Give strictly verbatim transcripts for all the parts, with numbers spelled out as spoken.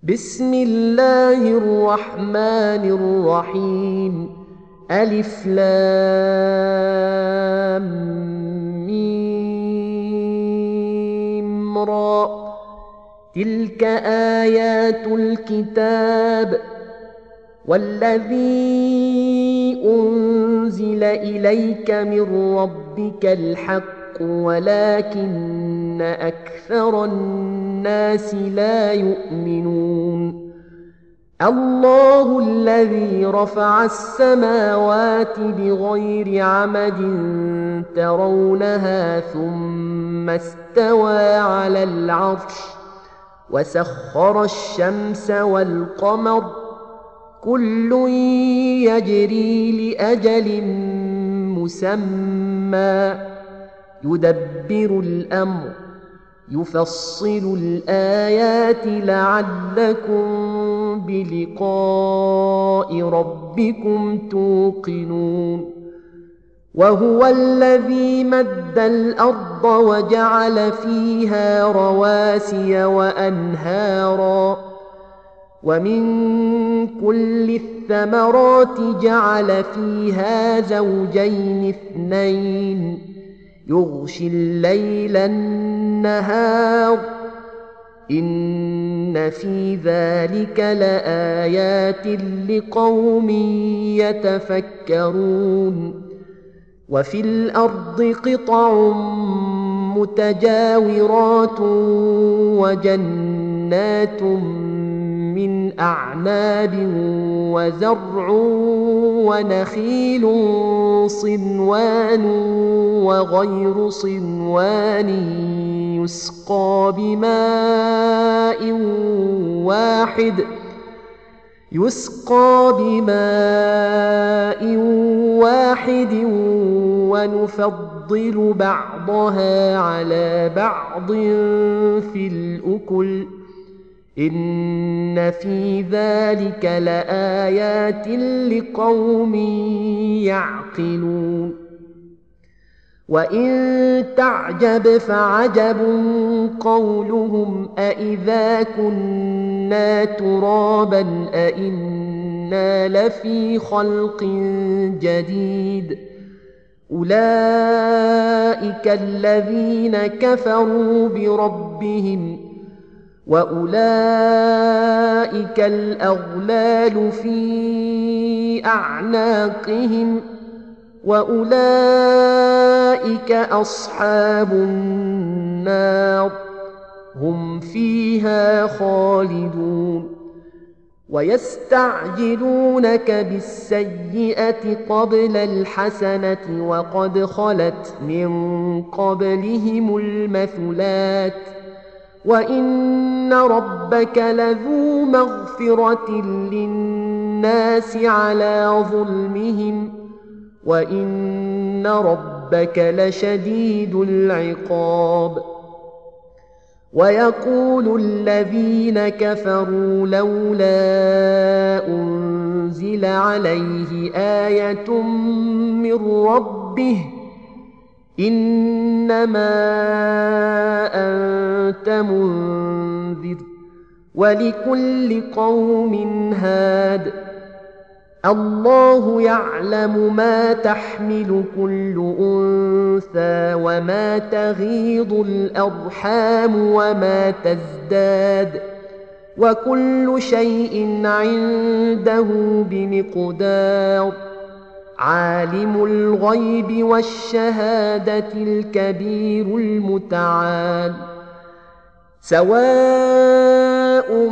بسم الله الرحمن الرحيم. ألف لام ميم را. تلك آيات الكتاب والذي أنزل إليك من ربك الحق ولكن أكثر الناس لا يؤمنون. الله الذي رفع السماوات بغير عمد ترونها ثم استوى على العرش وسخر الشمس والقمر كل يجري لأجل مسمى يدبر الأمر يفصل الآيات لعلكم بلقاء ربكم توقنون. وهو الذي مد الأرض وجعل فيها رواسي وأنهارا ومن كل الثمرات جعل فيها زوجين اثنين يغشي الليل النهار إن في ذلك لآيات لقوم يتفكرون. وفي الأرض قطع متجاورات وجنات من أعناب وزرع ونخيل صنوان وغير صنوان يسقى بماء واحد يسقى بماء واحد ونفضل بعضها على بعض في الأكل إن في ذلك لآيات لقوم يعقلون. وإن تعجب فعجب قولهم أإذا كنا ترابا أإنا لفي خلق جديد أولئك الذين كفروا بربهم وأولئك الأغلال في أعناقهم وأولئك أصحاب النار هم فيها خالدون. ويستعجلونك بالسيئة قبل الحسنة وقد خلت من قبلهم المثلات وإن ربك لذو مغفرة للناس على ظلمهم وإن ربك لشديد العقاب. ويقول الذين كفروا لولا أنزل عليه آية من ربه إنما أنت منذر ولكل قوم هاد الله يعلم ما تحمل كل أنثى وما تغيض الأرحام وما تزداد وكل شيء عنده بمقدار. عالم الغيب والشهادة الكبير المتعال. سواء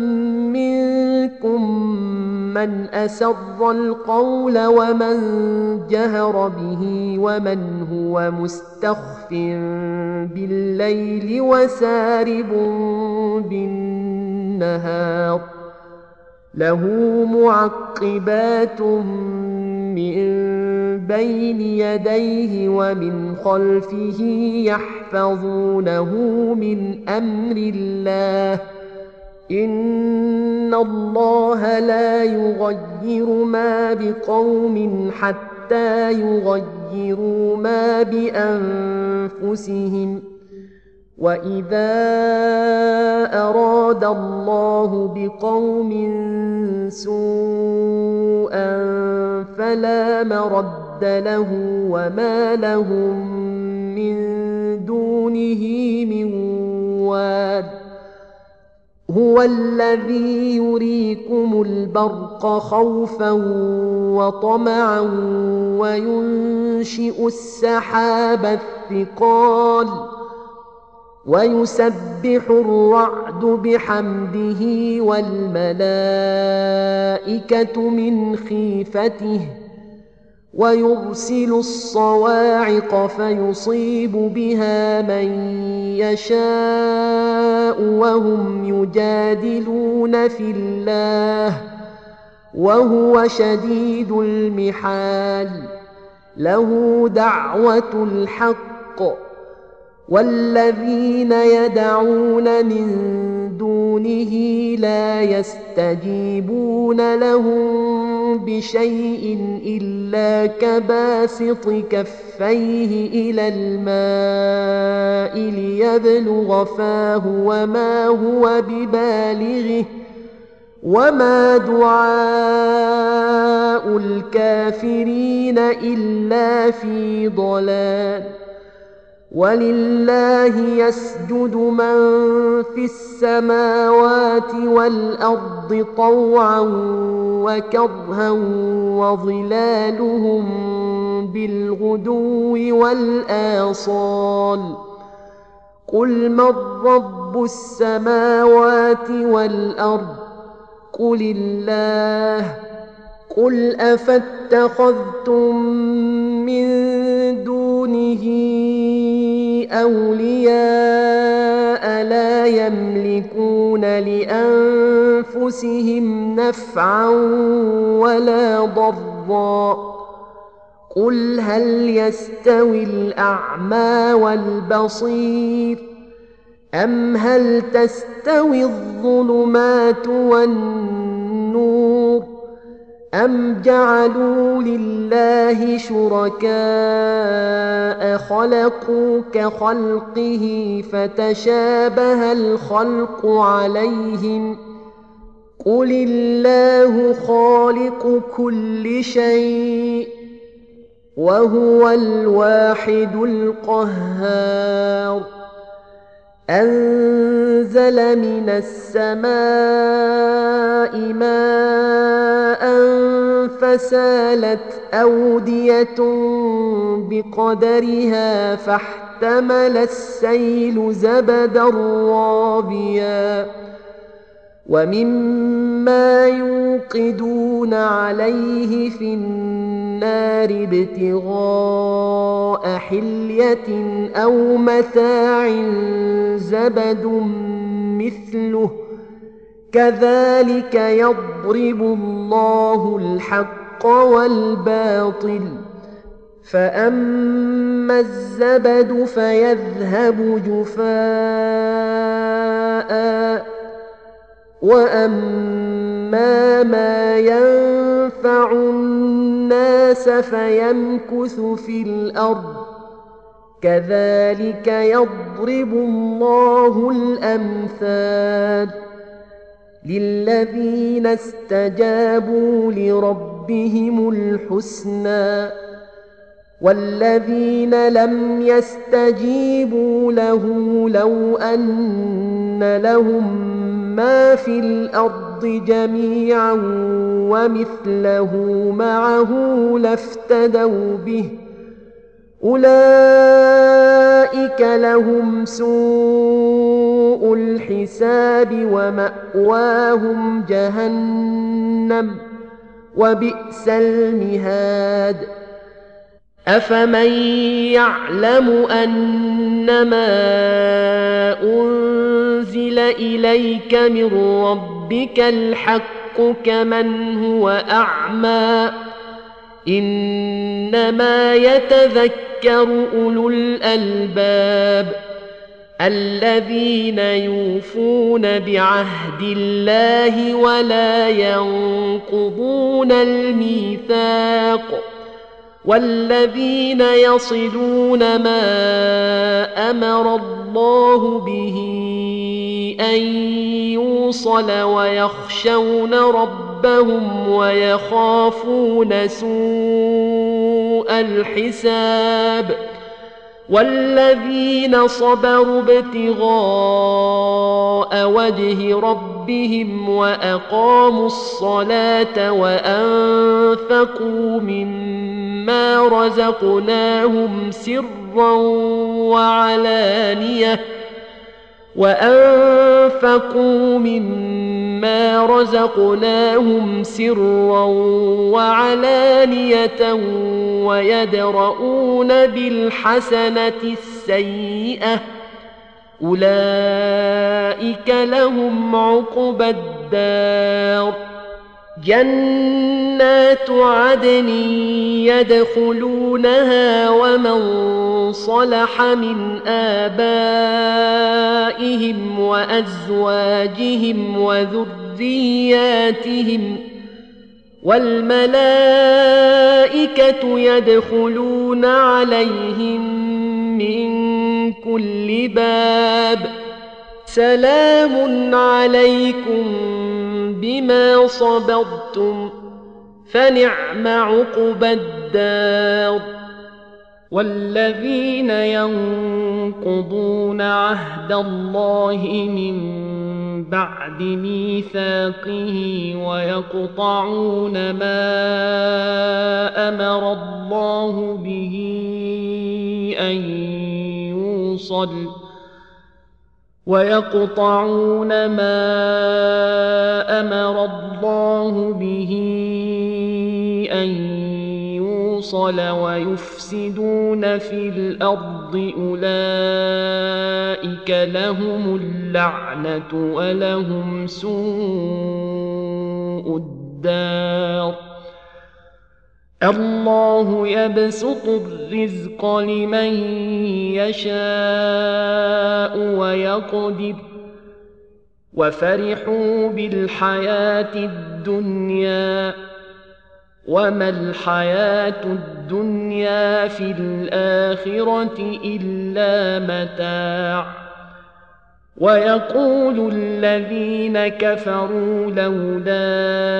منكم من أسر القول ومن جهر به ومن هو مستخف بالليل وسارب بالنهار له معقبات من بين يديه ومن خلفه يحفظونه من أمر الله إن الله لا يغير ما بقوم حتى يغيروا ما بأنفسهم وإذا أراد الله بقوم سوءا فلا مرد له وما لهم من دونه من واد هو الذي يريكم البرق خوفا وطمعا وينشئ السحاب الثقال ويسبح الرعد بحمده والملائكة من خيفته ويرسل الصواعق فيصيب بها من يشاء وهم يجادلون في الله وهو شديد المحال له دعوة الحق والذين يدعون من دونه لا يستجيبون لهم بشيء إلا كباسط كفيه إلى الماء ليبلغ فاه وما هو ببالغه وما دعاء الكافرين إلا في ضلال ولله يسجد من في السماوات والأرض طوعا وكرها وظلالهم بالغدو والآصال قل من رب السماوات والأرض قل الله قل أفاتخذتم من دونه أولياء لا يملكون لأنفسهم نفعا ولا ضرا قل هل يستوي الأعمى والبصير أم هل تستوي الظلمات والنور أم جعلوا لله شركاء خلقوا كخلقه فتشابه الخلق عليهم قل الله خالق كل شيء وهو الواحد القهار أنزل من السماء ماء فسالت أودية بقدرها فاحتمل السيل زبدا رابيا ومما يوقدون عليه في النار ابتغاء حلية أو متاع زبد مثله كذلك يضرب الله الحق والباطل فأما الزبد فيذهب جفاء وأما ما ينفع الناس فيمكث في الأرض كذلك يضرب الله الأمثال للذين استجابوا لربهم الحسنى والذين لم يستجيبوا له لو أن لهم ما في الأرض جميعا ومثله معه لافتدوا به أولئك لهم سوء الحساب ومأواهم جهنم وبئس المهاد أفمن يعلم أنما أنزل إليك من ربك الحق كمن هو أعمى إنما يتذكر أولو الألباب الذين يوفون بعهد الله ولا ينقضون الميثاق والذين يصلون ما أمر الله به أن يوصل ويخشون ربهم ويخافون سوء الحساب والذين صبروا ابتغاء وجه ربهم وأقاموا الصلاة وأنفقوا مما رزقناهم سرا وعلانية وأنفقوا مما رزقناهم سرا وعلانية ويدرؤون بالحسنة السيئة أولئك لهم عقبى الدار جنات عدن يدخلونها ومن صلح من آبائهم وأزواجهم وذرياتهم والملائكة يدخلون عليهم من كل باب سلام عليكم بما صبرتم فنعم عقبى الدار والذين ينقضون عهد الله من بعد ميثاقه ويقطعون ما أمر الله به أن يوصل ويقطعون ما أمر الله به أن يوصل ويفسدون في الأرض أولئك لهم اللعنة ولهم سوء الدار الله يبسط الرزق لمن يشاء ويقدر وفرحوا بالحياة الدنيا وما الحياة الدنيا في الآخرة إلا متاع ويقول الذين كفروا لولا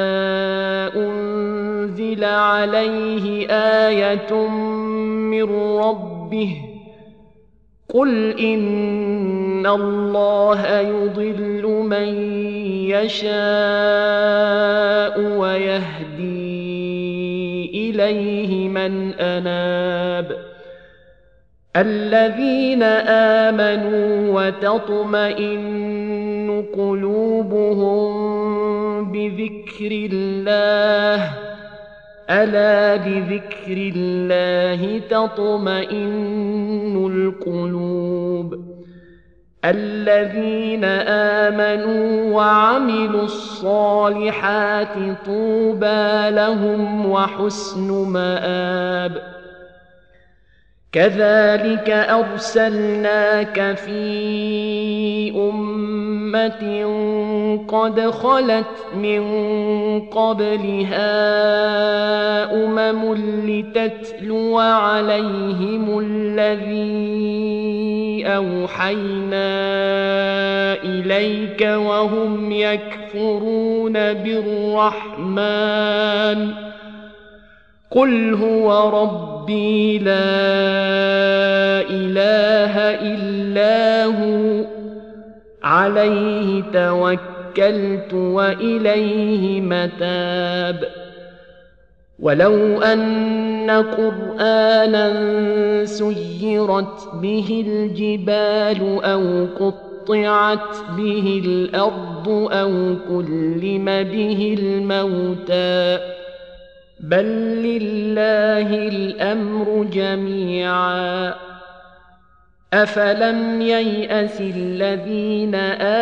أنزل عليه آية من ربه قل إن الله يضل من يشاء ويهدي إليه من أناب الذين آمنوا وتطمئن قلوبهم بذكر الله ألا بذكر الله تطمئن القلوب الذين آمنوا وعملوا الصالحات طوبى لهم وحسن مآب كذلك أرسلناك في أمة قد خلت من قبلها أمم لتتلو عليهم الذي أوحينا إليك وهم يكفرون بالرحمن قل هو ربي لا إله إلا هو عليه توكلت وإليه متاب ولو أن قرآنا سيرت به الجبال أو قطعت به الأرض أو كلم به الموتى بل لله الأمر جميعا أفلم ييأس الذين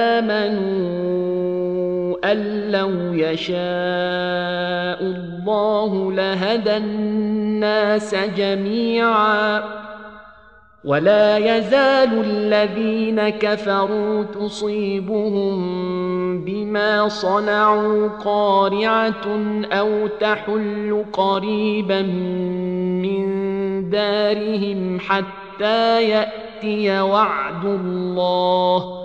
آمنوا أن لو يشاء الله لهدى الناس جميعا ولا يزال الذين كفروا تصيبهم بما صنعوا قارعة أو تحل قريبا من دارهم حتى يأتي وعد الله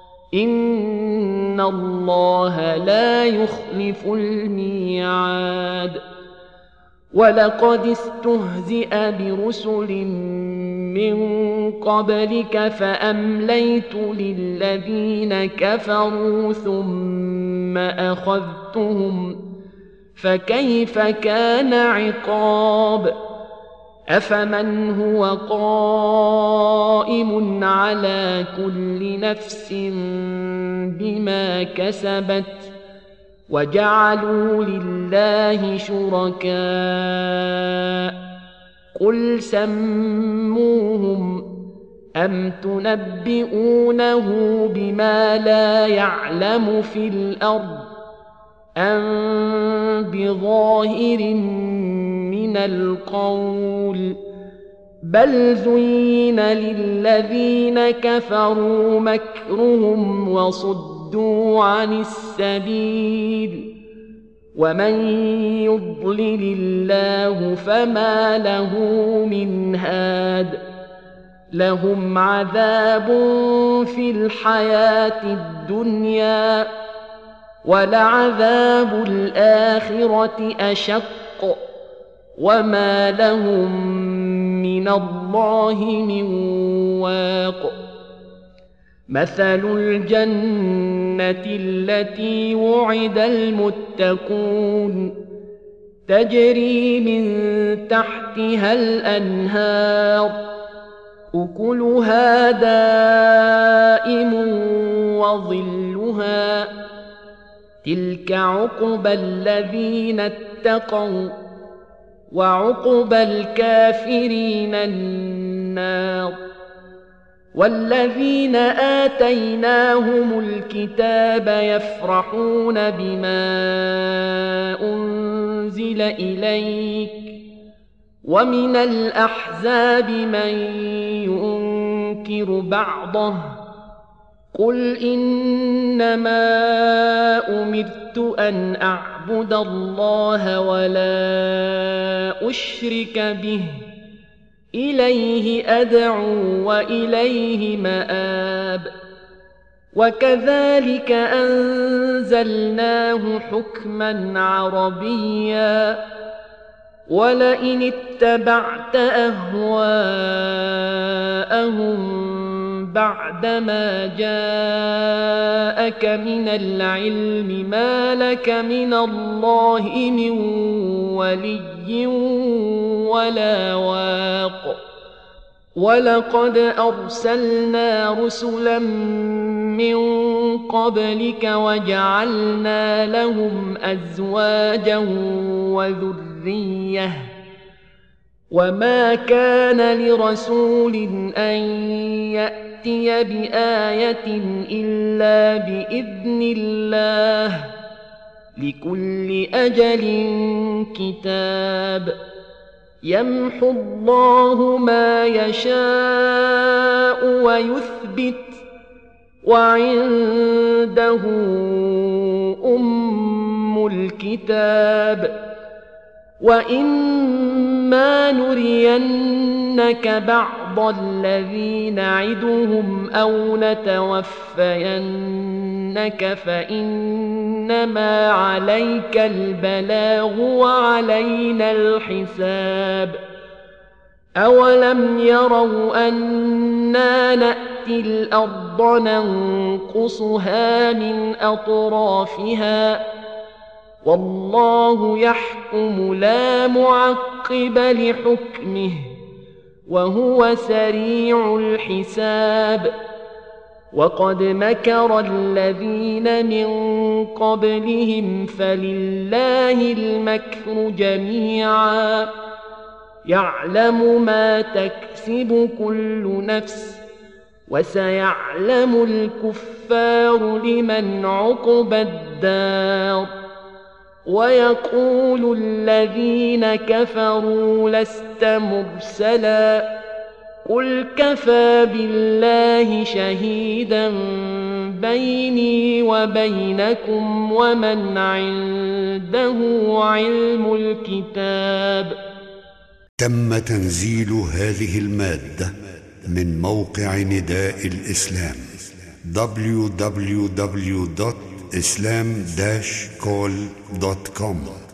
إن الله لا يخلف الميعاد ولقد استهزئ برسل من قبلك فأمليت للذين كفروا ثم أخذتهم فكيف كان عقاب أفمن هو قائم على كل نفس بما كسبت وجعلوا لله شركاء قل سموهم أم تنبئونه بما لا يعلم في الأرض أم بظاهر من القول بل زين للذين كفروا مكرهم وصدوا عن السبيل ومن يضلل الله فما له من هاد لهم عذاب في الحياة الدنيا ولعذاب الآخرة أشق وما لهم من الله من واق مثل الجنة التي وعد المتقون تجري من تحتها الأنهار أكلها دائم وظلها تلك عقبى الذين اتقوا وعقبى الكافرين النار والذين آتيناهم الكتاب يفرحون بما أنزل إليك ومن الأحزاب من ينكر بعضه قل إنما أمرت أن أعبد الله ولا أشرك به إليه أدعو وإليه مآب وكذلك أنزلناه حكما عربيا ولئن اتبعت أهواءهم بعدما جاءك من العلم ما لك من الله من ولي ولا واق ولقد أرسلنا رسلا من قبلك وجعلنا لهم أزواجا وذرية وما كان لرسول أن يأتي بآية إلا بإذن الله لكل أجل كتاب يمحو الله ما يشاء ويثبت وعنده أم الكتاب وإما نرينك بعض الذي نعدهم أو نتوفينك فإنما عليك البلاغ وعلينا الحساب أولم يروا أنا نأتي الأرض ننقصها من أطرافها والله يحكم لا معقب لحكمه وهو سريع الحساب وقد مكر الذين من قبلهم فلله المكر جميعا يعلم ما تكسب كل نفس وسيعلم الكفار لمن عقبى الدار ويقول الذين كفروا لست مرسلا قل كفى بالله شهيدا بيني وبينكم ومن عنده علم الكتاب. تم تنزيل هذه المادة من موقع نداء الإسلام دبليو دبليو دبليو دوت إسلام داش كول دوت كوم.